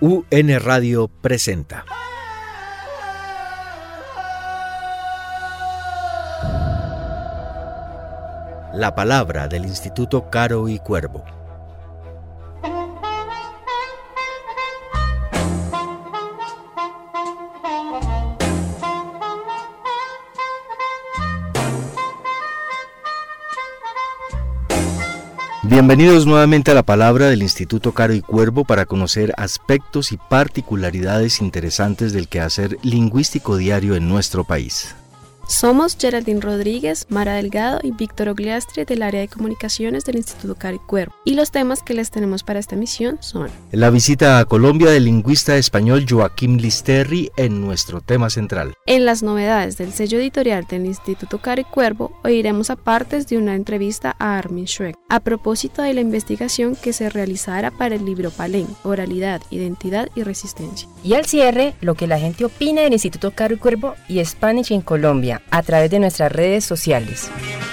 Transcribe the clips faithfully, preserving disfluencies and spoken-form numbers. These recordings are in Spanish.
U N Radio presenta La Palabra del Instituto Caro y Cuervo. Bienvenidos nuevamente a La Palabra del Instituto Caro y Cuervo para conocer aspectos y particularidades interesantes del quehacer lingüístico diario en nuestro país. Somos Geraldine Rodríguez, Mara Delgado y Víctor Ogliastri del área de comunicaciones del Instituto Caro y Cuervo. Y los temas que les tenemos para esta emisión son: la visita a Colombia del lingüista español Joaquín Listerri en nuestro tema central. En las novedades del sello editorial del Instituto Caro y Cuervo, oiremos a partes de una entrevista a Armin Schweck a propósito de la investigación que se realizara para el libro Palén, Oralidad, Identidad y Resistencia. Y al cierre, lo que la gente opina del Instituto Caro y Cuervo y Spanish en Colombia, a través de nuestras redes sociales.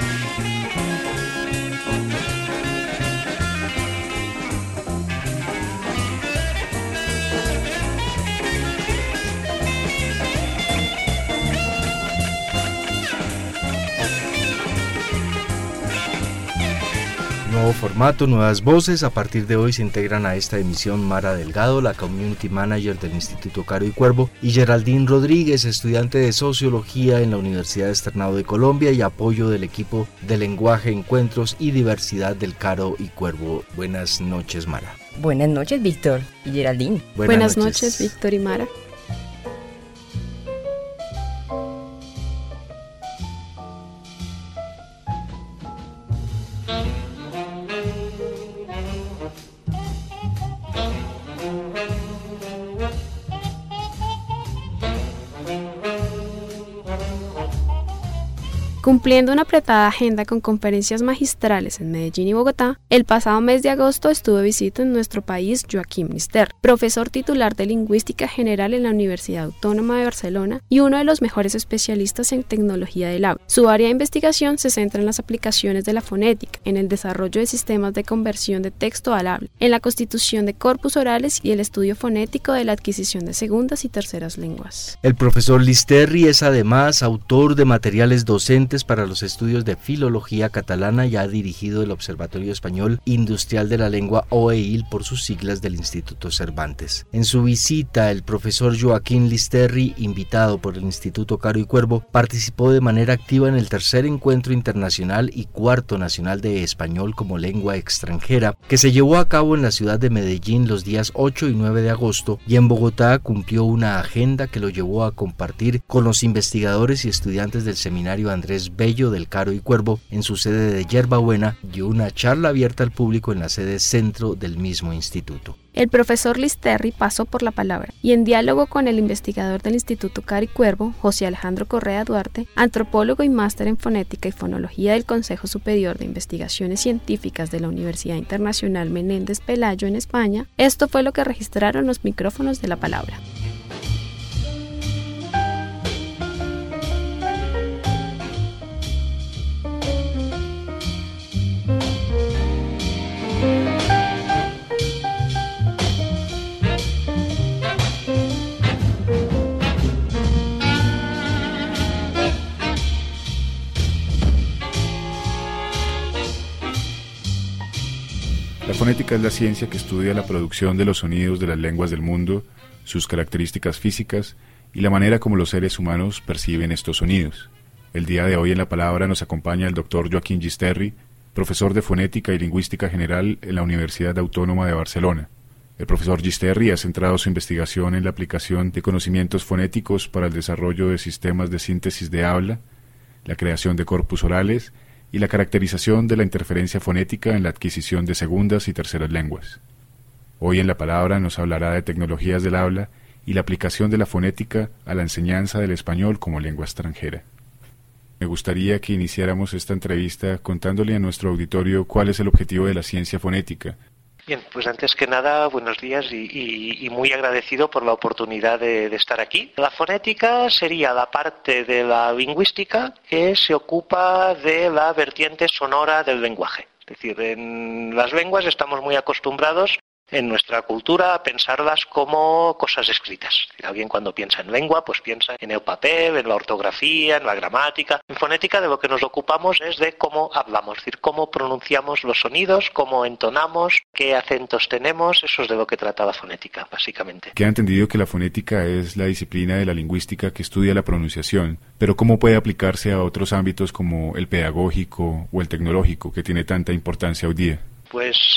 Nuevo formato, nuevas voces. A partir de hoy se integran a esta emisión Mara Delgado, la Community Manager del Instituto Caro y Cuervo, y Geraldine Rodríguez, estudiante de Sociología en la Universidad Externado de Colombia y apoyo del equipo de Lenguaje, Encuentros y Diversidad del Caro y Cuervo. Buenas noches, Mara. Buenas noches, Víctor y Geraldine. Buenas, Buenas noches. noches, Víctor y Mara. Cumpliendo una apretada agenda con conferencias magistrales en Medellín y Bogotá, el pasado mes de agosto estuvo de visita en nuestro país Joaquín Listerri, profesor titular de Lingüística General en la Universidad Autónoma de Barcelona y uno de los mejores especialistas en tecnología del habla. Su área de investigación se centra en las aplicaciones de la fonética, en el desarrollo de sistemas de conversión de texto al habla, en la constitución de corpus orales y el estudio fonético de la adquisición de segundas y terceras lenguas. El profesor Listerri es además autor de materiales docentes para los estudios de filología catalana y ha dirigido el Observatorio Español Industrial de la Lengua O E I L por sus siglas del Instituto Cervantes. En su visita, el profesor Joaquín Listerri, invitado por el Instituto Caro y Cuervo, participó de manera activa en el tercer encuentro internacional y cuarto nacional de español como lengua extranjera, que se llevó a cabo en la ciudad de Medellín los días ocho y nueve de agosto, y en Bogotá cumplió una agenda que lo llevó a compartir con los investigadores y estudiantes del seminario Andrés Bello del Caro y Cuervo en su sede de Yerbabuena y una charla abierta al público en la sede centro del mismo instituto. El profesor Listerri pasó por la palabra y en diálogo con el investigador del Instituto Caro y Cuervo, José Alejandro Correa Duarte, antropólogo y máster en fonética y fonología del Consejo Superior de Investigaciones Científicas de la Universidad Internacional Menéndez Pelayo en España, esto fue lo que registraron los micrófonos de La Palabra. La fonética es la ciencia que estudia la producción de los sonidos de las lenguas del mundo, sus características físicas y la manera como los seres humanos perciben estos sonidos. El día de hoy en La Palabra nos acompaña el doctor Joaquín Listerri, profesor de Fonética y Lingüística General en la Universidad Autónoma de Barcelona. El profesor Listerri ha centrado su investigación en la aplicación de conocimientos fonéticos para el desarrollo de sistemas de síntesis de habla, la creación de corpus orales y la caracterización de la interferencia fonética en la adquisición de segundas y terceras lenguas. Hoy en La Palabra nos hablará de tecnologías del habla y la aplicación de la fonética a la enseñanza del español como lengua extranjera. Me gustaría que iniciáramos esta entrevista contándole a nuestro auditorio cuál es el objetivo de la ciencia fonética. Bien, pues antes que nada, buenos días y, y, y muy agradecido por la oportunidad de, de estar aquí. La fonética sería la parte de la lingüística que se ocupa de la vertiente sonora del lenguaje. Es decir, en las lenguas estamos muy acostumbrados en nuestra cultura pensarlas como cosas escritas. Alguien cuando piensa en lengua, pues piensa en el papel, en la ortografía, en la gramática. En fonética de lo que nos ocupamos es de cómo hablamos, es decir, cómo pronunciamos los sonidos, cómo entonamos, qué acentos tenemos. Eso es de lo que trata la fonética, básicamente. Queda entendido que la fonética es la disciplina de la lingüística que estudia la pronunciación, pero ¿cómo puede aplicarse a otros ámbitos como el pedagógico o el tecnológico, que tiene tanta importancia hoy día? Pues,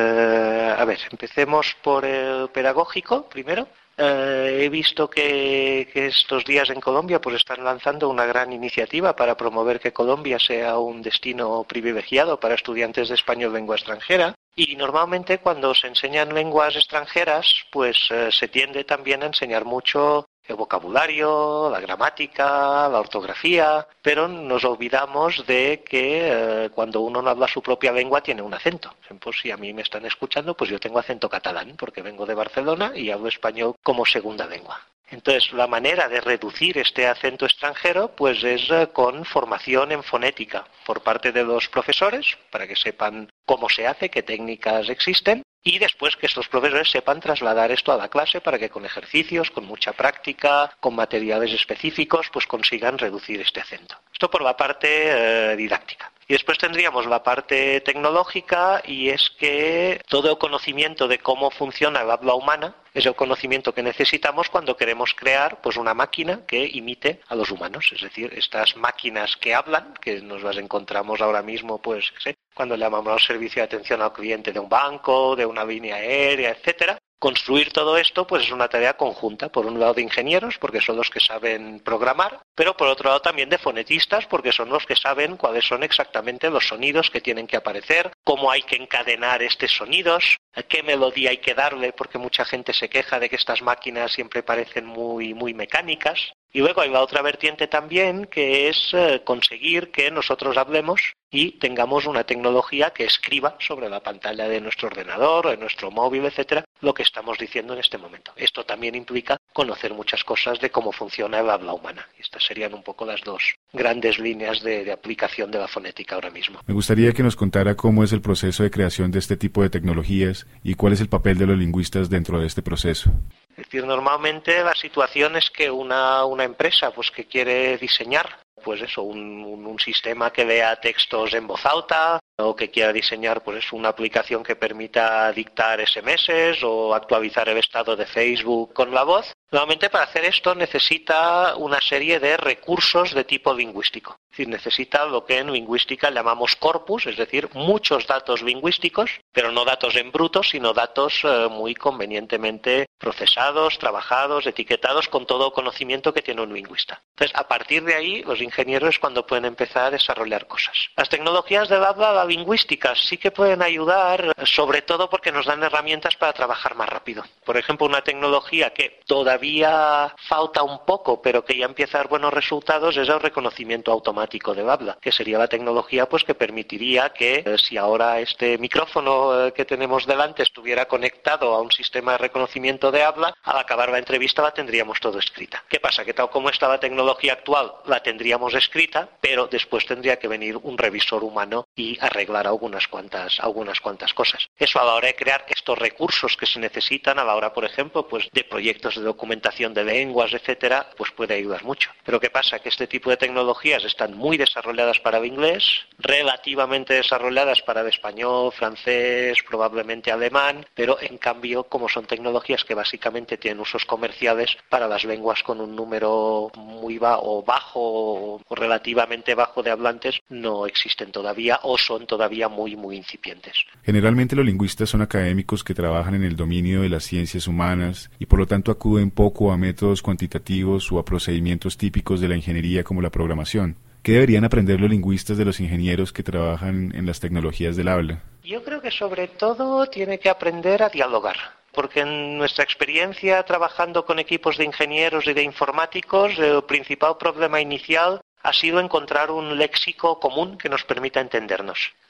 eh, a ver, empecemos por el pedagógico primero. Eh, he visto que, que estos días en Colombia pues están lanzando una gran iniciativa para promover que Colombia sea un destino privilegiado para estudiantes de español lengua extranjera. Y normalmente cuando se enseñan lenguas extranjeras, pues eh, se tiende también a enseñar mucho el vocabulario, la gramática, la ortografía, pero nos olvidamos de que eh, cuando uno no habla su propia lengua tiene un acento. Por ejemplo, si a mí me están escuchando, pues yo tengo acento catalán, porque vengo de Barcelona y hablo español como segunda lengua. Entonces, la manera de reducir este acento extranjero pues es eh, con formación en fonética por parte de los profesores, para que sepan cómo se hace, qué técnicas existen, y después que estos profesores sepan trasladar esto a la clase para que con ejercicios, con mucha práctica, con materiales específicos, pues consigan reducir este acento. Esto por la parte eh, didáctica. Y después tendríamos la parte tecnológica, y es que todo el conocimiento de cómo funciona el habla humana es el conocimiento que necesitamos cuando queremos crear pues una máquina que imite a los humanos. Es decir, estas máquinas que hablan, que nos las encontramos ahora mismo, pues, qué sé, cuando le llamamos al servicio de atención al cliente de un banco, de una línea aérea, etcétera. Construir todo esto pues es una tarea conjunta, por un lado de ingenieros, porque son los que saben programar, pero por otro lado también de fonetistas, porque son los que saben cuáles son exactamente los sonidos que tienen que aparecer, cómo hay que encadenar estos sonidos, qué melodía hay que darle, porque mucha gente se queja de que estas máquinas siempre parecen muy, muy mecánicas. Y luego hay la otra vertiente también, que es eh, conseguir que nosotros hablemos y tengamos una tecnología que escriba sobre la pantalla de nuestro ordenador o de nuestro móvil, etcétera, lo que estamos diciendo en este momento. Esto también implica conocer muchas cosas de cómo funciona el habla humana. Estas serían un poco las dos grandes líneas de, de aplicación de la fonética ahora mismo. Me gustaría que nos contara cómo es el proceso de creación de este tipo de tecnologías y cuál es el papel de los lingüistas dentro de este proceso. Es decir, normalmente la situación es que una, una empresa pues que quiere diseñar pues eso, un, un, un sistema que lea textos en voz alta, o que quiera diseñar pues eso, una aplicación que permita dictar ese eme ese o actualizar el estado de Facebook con la voz. Normalmente para hacer esto necesita una serie de recursos de tipo lingüístico. Es decir, necesita lo que en lingüística llamamos corpus, es decir, muchos datos lingüísticos, pero no datos en bruto, sino datos eh, muy convenientemente procesados, trabajados, etiquetados con todo el conocimiento que tiene un lingüista. Entonces, a partir de ahí, los ingenieros es cuando pueden empezar a desarrollar cosas. Las tecnologías del habla, la lingüística, sí que pueden ayudar, sobre todo porque nos dan herramientas para trabajar más rápido. Por ejemplo, una tecnología que todavía falta un poco, pero que ya empieza a dar buenos resultados, es el reconocimiento automático del habla, que sería la tecnología pues que permitiría que eh, si ahora este micrófono eh, que tenemos delante estuviera conectado a un sistema de reconocimiento de habla, al acabar la entrevista la tendríamos todo escrita. ¿Qué pasa? Que tal como está la tecnología actual, la tendríamos escrita, pero después tendría que venir un revisor humano y arreglar algunas cuantas, algunas cuantas cosas. Eso a la hora de crear estos recursos que se necesitan, a la hora, por ejemplo, pues de proyectos de documentación de lenguas, etcétera, pues puede ayudar mucho. Pero ¿qué pasa? Que este tipo de tecnologías están muy desarrolladas para el inglés, relativamente desarrolladas para el español, francés, probablemente alemán, pero en cambio, como son tecnologías que básicamente tienen usos comerciales para las lenguas con un número muy bajo o bajo o relativamente bajo de hablantes, no existen todavía o son todavía muy, muy incipientes. Generalmente los lingüistas son académicos que trabajan en el dominio de las ciencias humanas y por lo tanto acuden poco a métodos cuantitativos o a procedimientos típicos de la ingeniería como la programación. ¿Qué deberían aprender los lingüistas de los ingenieros que trabajan en las tecnologías del habla? Yo creo que sobre todo tiene que aprender a dialogar, porque en nuestra experiencia trabajando con equipos de ingenieros y de informáticos, el principal problema inicial ha sido encontrar un léxico común que nos permita entendernos. Es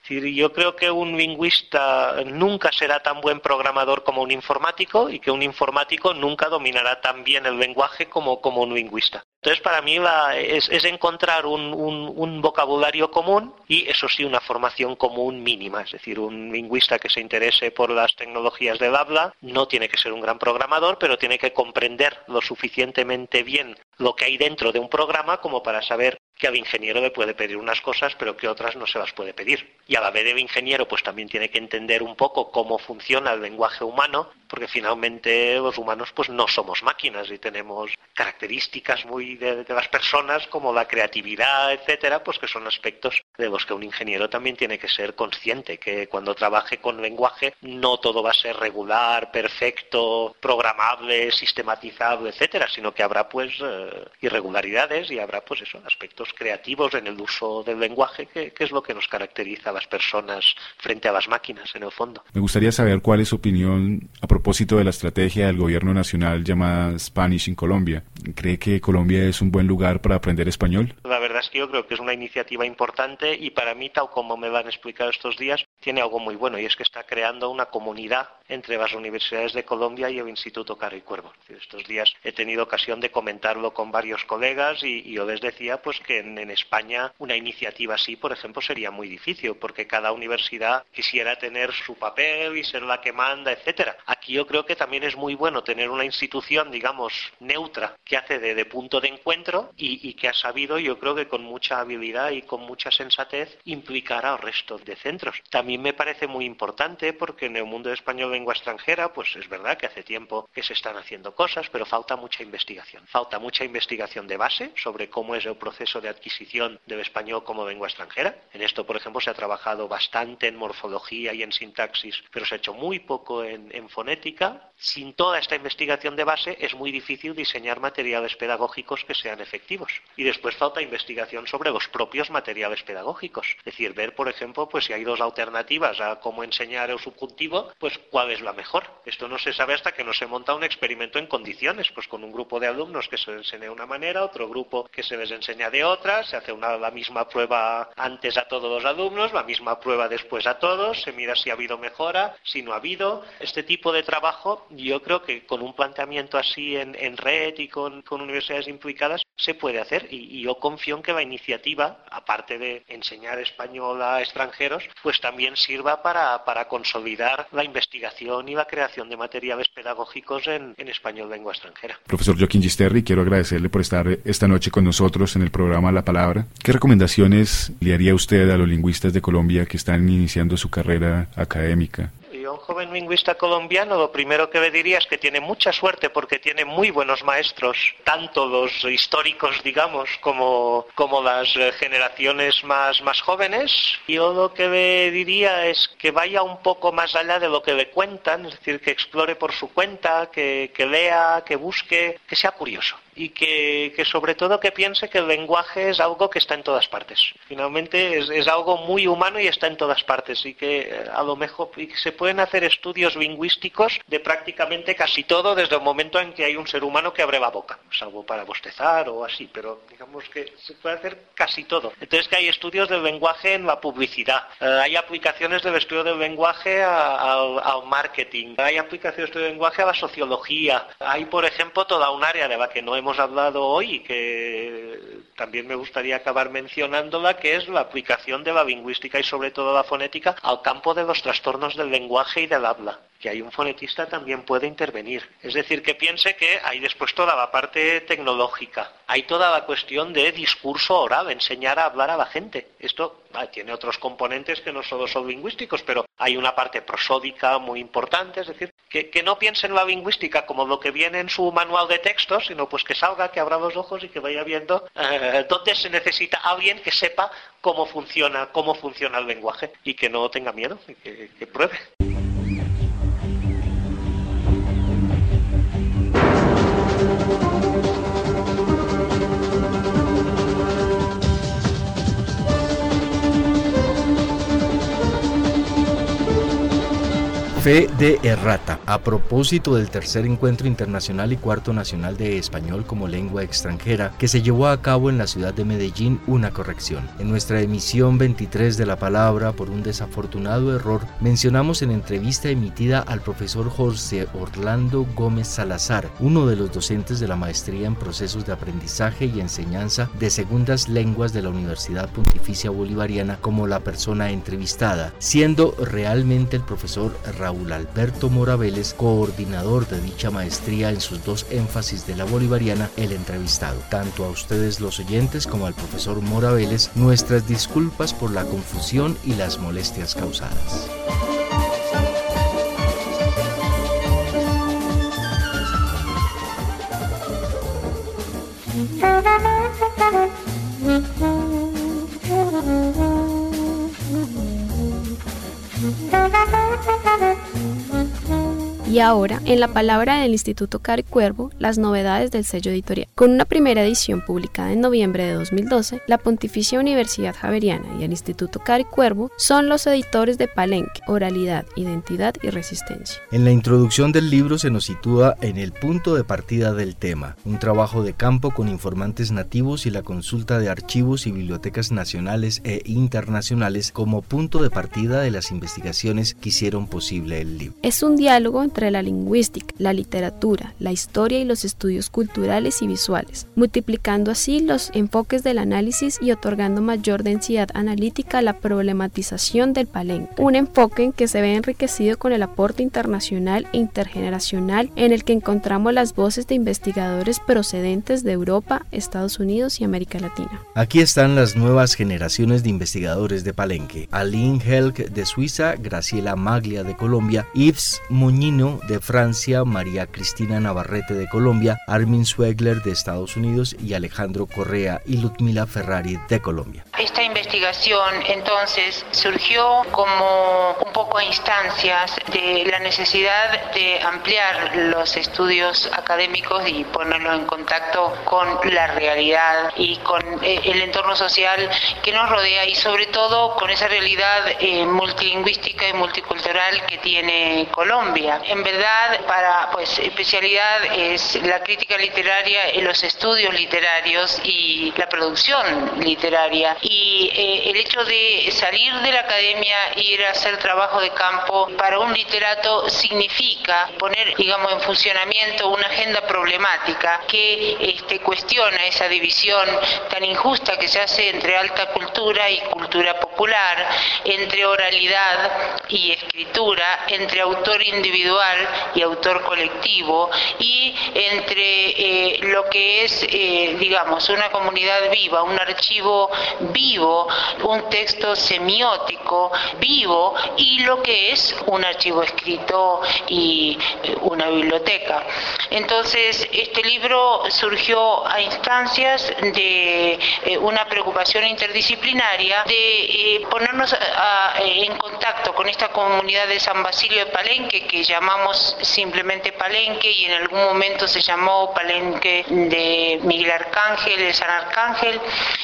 Es decir, yo creo que un lingüista nunca será tan buen programador como un informático y que un informático nunca dominará tan bien el lenguaje como, como un lingüista. Entonces, para mí la, es, es encontrar un, un, un vocabulario común y, eso sí, una formación común mínima. Es decir, un lingüista que se interese por las tecnologías del habla no tiene que ser un gran programador, pero tiene que comprender lo suficientemente bien lo que hay dentro de un programa como para saber que al ingeniero le puede pedir unas cosas, pero que otras no se las puede pedir. Y a la vez el ingeniero pues también tiene que entender un poco cómo funciona el lenguaje humano, porque finalmente los humanos pues no somos máquinas y tenemos características muy de, de las personas como la creatividad, etcétera, pues que son aspectos de los que un ingeniero también tiene que ser consciente, que cuando trabaje con lenguaje no todo va a ser regular, perfecto, programable, sistematizable, etcétera, sino que habrá pues eh, irregularidades y habrá pues eso, aspectos creativos en el uso del lenguaje, que, que es lo que nos caracteriza a las personas frente a las máquinas, en el fondo. Me gustaría saber cuál es su opinión a propósito de la estrategia del gobierno nacional llamada Spanish in Colombia. ¿Cree que Colombia es un buen lugar para aprender español? La verdad es que yo creo que es una iniciativa importante y para mí, tal como me lo han explicado estos días, tiene algo muy bueno y es que está creando una comunidad entre las universidades de Colombia y el Instituto Cara y Cuervo. Estos días he tenido ocasión de comentarlo con varios colegas y, y yo les decía pues que en, en España una iniciativa así, por ejemplo, sería muy difícil porque cada universidad quisiera tener su papel y ser la que manda, etcétera. Aquí yo creo que también es muy bueno tener una institución, digamos, neutra, que hace de, de punto de encuentro y, y que ha sabido, yo creo que con mucha habilidad y con mucha sensatez, implicar al resto de centros. También me parece muy importante porque en el mundo español lengua extranjera, pues es verdad que hace tiempo que se están haciendo cosas, pero falta mucha investigación. Falta mucha investigación de base sobre cómo es el proceso de adquisición del español como lengua extranjera. En esto, por ejemplo, se ha trabajado bastante en morfología y en sintaxis, pero se ha hecho muy poco en, en fonética. Sin toda esta investigación de base es muy difícil diseñar materiales pedagógicos que sean efectivos. Y después falta investigación sobre los propios materiales pedagógicos. Es decir, ver, por ejemplo, pues si hay dos alternativas a cómo enseñar el subjuntivo, pues cuál es la mejor. Esto no se sabe hasta que no se monta un experimento en condiciones, pues con un grupo de alumnos que se les enseña de una manera, otro grupo que se les enseña de otra, se hace una, la misma prueba antes a todos los alumnos, la misma prueba después a todos, se mira si ha habido mejora, si no ha habido. Este tipo de trabajo, yo creo que con un planteamiento así en, en red y con, con universidades implicadas, se puede hacer y, y yo confío en que la iniciativa, aparte de enseñar español a extranjeros, pues también sirva para, para consolidar la investigación y la creación de materiales pedagógicos en, en español lengua extranjera. Profesor Joaquín Gisterri, quiero agradecerle por estar esta noche con nosotros en el programa La Palabra. ¿Qué recomendaciones le haría usted a los lingüistas de Colombia que están iniciando su carrera académica? A un joven lingüista colombiano lo primero que le diría es que tiene mucha suerte porque tiene muy buenos maestros, tanto los históricos, digamos, como, como las generaciones más, más jóvenes. Yo lo que le diría es que vaya un poco más allá de lo que le cuentan, es decir, que explore por su cuenta, que, que lea, que busque, que sea curioso. Y que, que sobre todo que piense que el lenguaje es algo que está en todas partes. Finalmente es, es algo muy humano y está en todas partes y que a lo mejor y que se pueden hacer estudios lingüísticos de prácticamente casi todo desde el momento en que hay un ser humano que abre la boca, salvo para bostezar o así, pero digamos que se puede hacer casi todo. Entonces que hay estudios del lenguaje en la publicidad, eh, hay aplicaciones del estudio del lenguaje a, a, al marketing, hay aplicaciones del lenguaje a la sociología, hay por ejemplo toda un área de la que no hemos hemos hablado hoy y que también me gustaría acabar mencionándola, que es la aplicación de la lingüística y sobre todo la fonética al campo de los trastornos del lenguaje y del habla, que ahí un fonetista también puede intervenir. Es decir, que piense que hay después toda la parte tecnológica, hay toda la cuestión de discurso oral, enseñar a hablar a la gente. Esto ah, tiene otros componentes que no solo son lingüísticos, pero hay una parte prosódica muy importante, es decir, que, que no piense en la lingüística como lo que viene en su manual de textos, sino pues que salga, que abra los ojos y que vaya viendo eh, dónde se necesita alguien que sepa cómo funciona, cómo funciona el lenguaje y que no tenga miedo, y que, que pruebe. Fe de errata. A propósito del tercer encuentro internacional y cuarto nacional de español como lengua extranjera que se llevó a cabo en la ciudad de Medellín, una corrección. En nuestra emisión veintitrés de La Palabra, por un desafortunado error, mencionamos en entrevista emitida al profesor José Orlando Gómez Salazar, uno de los docentes de la maestría en procesos de aprendizaje y enseñanza de segundas lenguas de la Universidad Pontificia Bolivariana, como la persona entrevistada, siendo realmente el profesor Raúl Alberto Mora Vélez, coordinador de dicha maestría en sus dos énfasis de la Bolivariana, el entrevistado. Tanto a ustedes los oyentes como al profesor Mora Vélez, nuestras disculpas por la confusión y las molestias causadas. Y ahora, en La Palabra del Instituto Caro y Cuervo, las novedades del sello editorial. Con una primera edición publicada en noviembre de dos mil doce, la Pontificia Universidad Javeriana y el Instituto Caro y Cuervo son los editores de Palenque, Oralidad, Identidad y Resistencia. En la introducción del libro se nos sitúa en el punto de partida del tema, un trabajo de campo con informantes nativos y la consulta de archivos y bibliotecas nacionales e internacionales como punto de partida de las investigaciones que hicieron posible el libro. Es un diálogo entre la lingüística, la literatura, la historia y los estudios culturales y visuales, multiplicando así los enfoques del análisis y otorgando mayor densidad analítica a la problematización del palenque. Un enfoque en que se ve enriquecido con el aporte internacional e intergeneracional en el que encontramos las voces de investigadores procedentes de Europa, Estados Unidos y América Latina. Aquí están las nuevas generaciones de investigadores de Palenque: Aline Helk de Suiza, Graciela Maglia de Colombia, Yves Moñino de Francia, María Cristina Navarrete de Colombia, Armin Swegler de Estados Unidos y Alejandro Correa y Ludmila Ferrari de Colombia. Esta investigación entonces surgió como un poco a instancias de la necesidad de ampliar los estudios académicos y ponerlos en contacto con la realidad y con el entorno social que nos rodea y sobre todo con esa realidad eh, multilingüística y multicultural que tiene Colombia. En verdad, para pues especialidad es la crítica literaria, los estudios literarios y la producción literaria. Y eh, el hecho de salir de la academia e ir a hacer trabajo de campo para un literato significa poner, digamos, en funcionamiento una agenda problemática que este, cuestiona esa división tan injusta que se hace entre alta cultura y cultura popular, entre oralidad y escritura, entre autor individual y autor colectivo y entre eh, lo que es, eh, digamos, una comunidad viva, un archivo vivo, un texto semiótico vivo y lo que es un archivo escrito y una biblioteca. Entonces, este libro surgió a instancias de eh, una preocupación interdisciplinaria de eh, ponernos a, a, en contacto con esta comunidad de San Basilio de Palenque que llamamos simplemente Palenque y en algún momento se llamó Palenque de Miguel Arcángel, de San Arcángel,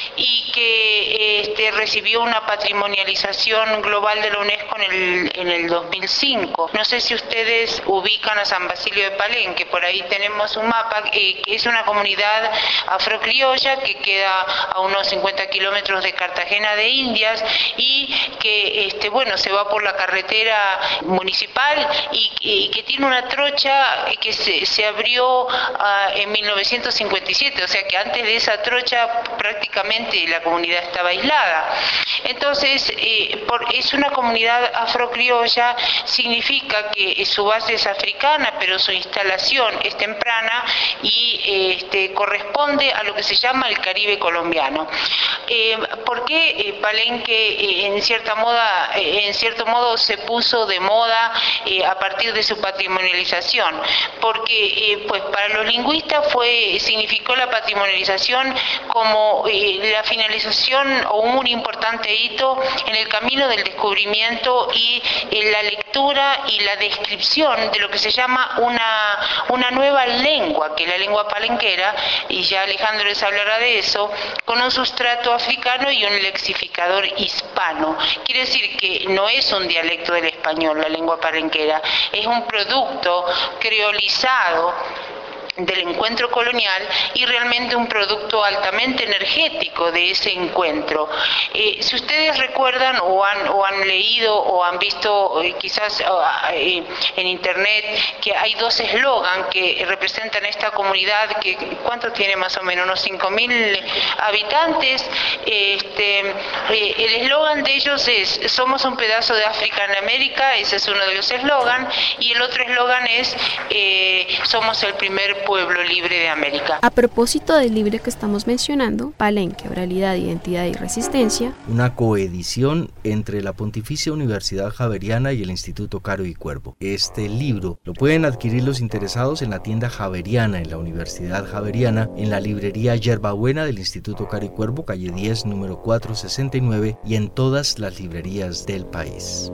y que este, recibió una patrimonialización global de la UNESCO en el, en el dos mil cinco. No sé si ustedes ubican a San Basilio de Palenque, por ahí tenemos un mapa, eh, que es una comunidad afrocriolla que queda a unos cincuenta kilómetros de Cartagena de Indias y que este, bueno, se va por la carretera municipal y, y que tiene una trocha que se, se abrió uh, en mil novecientos cincuenta y siete, o sea que antes de esa trocha prácticamente la comunidad estaba aislada. Entonces, eh, por, es una comunidad afrocriolla, significa que su base es africana, pero su instalación es temprana y eh, este, corresponde a lo que se llama el Caribe colombiano. Eh, ¿Por qué eh, Palenque eh, en cierta moda, eh, en cierto modo se puso de moda eh, a partir de su patrimonialización? Porque eh, pues para los lingüistas fue significó la patrimonialización como eh, la finalización o un importante hito en el camino del descubrimiento y eh, la lectura lectura y la descripción de lo que se llama una, una nueva lengua, que es la lengua palenquera, y ya Alejandro les hablará de eso, con un sustrato africano y un lexificador hispano. Quiere decir que no es un dialecto del español, la lengua palenquera, es un producto creolizado del encuentro colonial y realmente un producto altamente energético de ese encuentro. Eh, si ustedes recuerdan o han, o han leído o han visto eh, quizás eh, en internet que hay dos eslogan que representan esta comunidad, que ¿cuánto tiene más o menos? Unos cinco mil habitantes. Este, eh, el eslogan de ellos es: somos un pedazo de África en América, ese es uno de los eslogans, y el otro eslogan es eh, somos el primer pueblo libre de América. A propósito del libro que estamos mencionando, Palenque, Oralidad, Identidad y Resistencia, una coedición entre la Pontificia Universidad Javeriana y el Instituto Caro y Cuervo. Este libro lo pueden adquirir los interesados en la tienda Javeriana en la Universidad Javeriana, en la librería Yerbabuena del Instituto Caro y Cuervo, calle diez, número cuatrocientos sesenta y nueve, y en todas las librerías del país.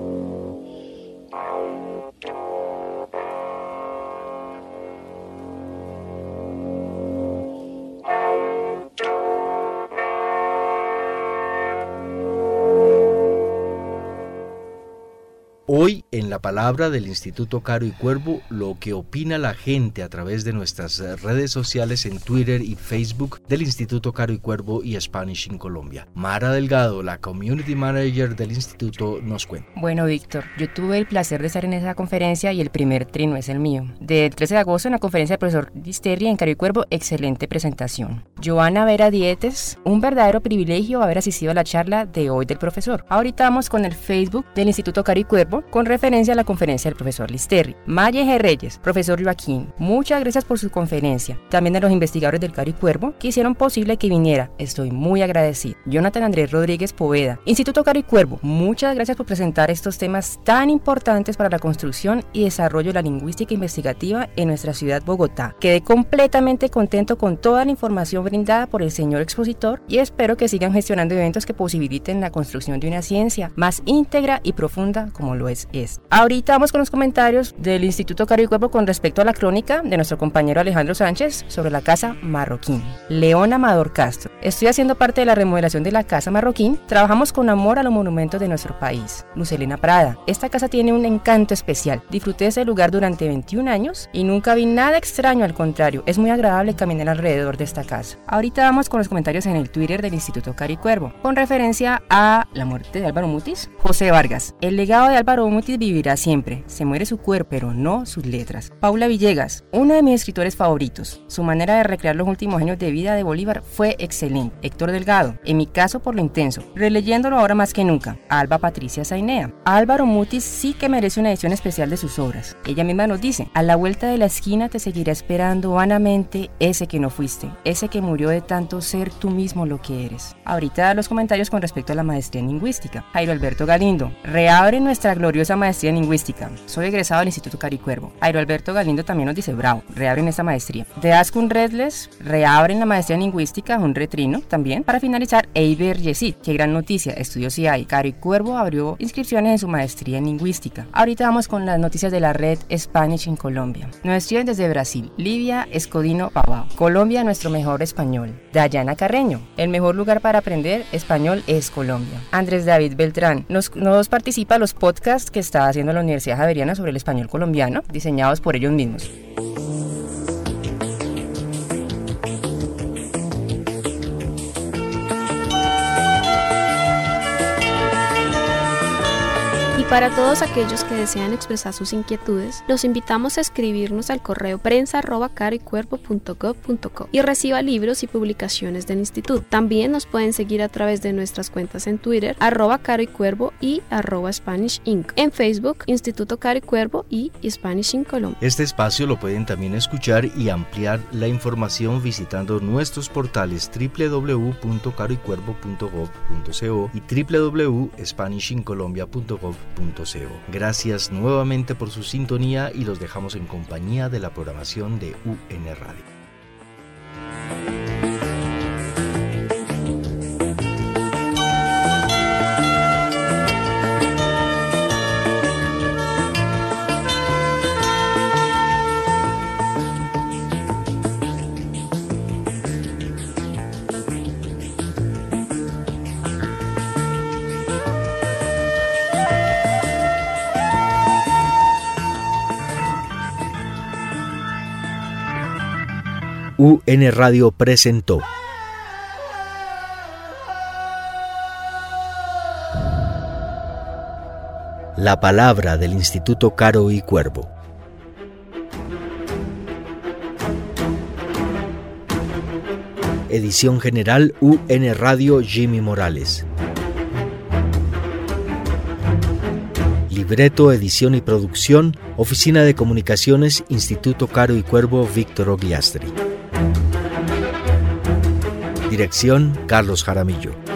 Hoy, en la palabra del Instituto Caro y Cuervo, lo que opina la gente a través de nuestras redes sociales en Twitter y Facebook del Instituto Caro y Cuervo y Spanish in Colombia. Mara Delgado, la Community Manager del Instituto, nos cuenta. Bueno, Víctor, yo tuve el placer de estar en esa conferencia y el primer trino es el mío. Del trece de agosto, en la conferencia del profesor Listerri en Caro y Cuervo, excelente presentación. Joana Vera Dietes, un verdadero privilegio haber asistido a la charla de hoy del profesor. Ahorita vamos con el Facebook del Instituto Caro y Cuervo, con referencia a la conferencia del profesor Listerri. Maya G. Reyes, profesor Joaquín, muchas gracias por su conferencia. También a los investigadores del Caro y Cuervo que hicieron posible que viniera. Estoy muy agradecido. Jonathan Andrés Rodríguez Poveda, Instituto Caro y Cuervo, muchas gracias por presentar estos temas tan importantes para la construcción y desarrollo de la lingüística investigativa en nuestra ciudad Bogotá. Quedé completamente contento con toda la información brindada por el señor expositor y espero que sigan gestionando eventos que posibiliten la construcción de una ciencia más íntegra y profunda como lo es es. Ahorita vamos con los comentarios del Instituto Caro y Cuervo con respecto a la crónica de nuestro compañero Alejandro Sánchez sobre la Casa Marroquín. León Amador Castro. Estoy haciendo parte de la remodelación de la Casa Marroquín. Trabajamos con amor a los monumentos de nuestro país. Lucelena Prada. Esta casa tiene un encanto especial. Disfruté de ese lugar durante veintiún años y nunca vi nada extraño, al contrario. Es muy agradable caminar alrededor de esta casa. Ahorita vamos con los comentarios en el Twitter del Instituto Caro y Cuervo con referencia a la muerte de Álvaro Mutis. José Vargas. El legado de Álvaro Mutis vivirá siempre. Se muere su cuerpo, pero no sus letras. Paula Villegas, uno de mis escritores favoritos. Su manera de recrear los últimos años de vida de Bolívar fue excelente. Héctor Delgado, en mi caso por lo intenso, releyéndolo ahora más que nunca. Alba Patricia Zainea. Álvaro Mutis sí que merece una edición especial de sus obras. Ella misma nos dice: a la vuelta de la esquina te seguirá esperando vanamente ese que no fuiste, ese que murió de tanto ser tú mismo lo que eres. Ahorita los comentarios con respecto a la maestría en lingüística. Jairo Alberto Galindo, reabre nuestra gloriosa maestría en lingüística. Soy egresado del Instituto Caro y Cuervo. Jairo Alberto Galindo también nos dice: bravo, reabren esta maestría. De Ascun Redles, reabren la maestría en lingüística, un retrino también. Para finalizar, Eiber Yesid, qué gran noticia, estudios sí hay. Caro y Cuervo abrió inscripciones en su maestría en lingüística. Ahorita vamos con las noticias de la red Spanish in Colombia. Nos escriben desde Brasil, Livia Escodino Pavao. Colombia, nuestro mejor español. Dayana Carreño, el mejor lugar para aprender español es Colombia. Andrés David Beltrán, nos, nos participa en los podcasts que está haciendo la Universidad Javeriana sobre el español colombiano, diseñados por ellos mismos. Y para todos aquellos que desean expresar sus inquietudes, los invitamos a escribirnos al correo prensa arroba caro y cuervo punto gob punto co y reciba libros y publicaciones del instituto. También nos pueden seguir a través de nuestras cuentas en Twitter, arroba Caro y Cuervo y arroba Spanish Inc. En Facebook, Instituto Caro y Cuervo y Spanish in Colombia. Este espacio lo pueden también escuchar y ampliar la información visitando nuestros portales doble u doble u doble u punto caro y cuervo punto gob punto co y doble u doble u doble u punto spanish in colombia punto gob punto co. Gracias nuevamente por su sintonía y los dejamos en compañía de la programación de U N Radio. U N Radio presentó La palabra del Instituto Caro y Cuervo. Edición general U N Radio Jimmy Morales. Libreto, edición y producción, Oficina de Comunicaciones, Instituto Caro y Cuervo, Víctor Ogliastri. Dirección, Carlos Jaramillo.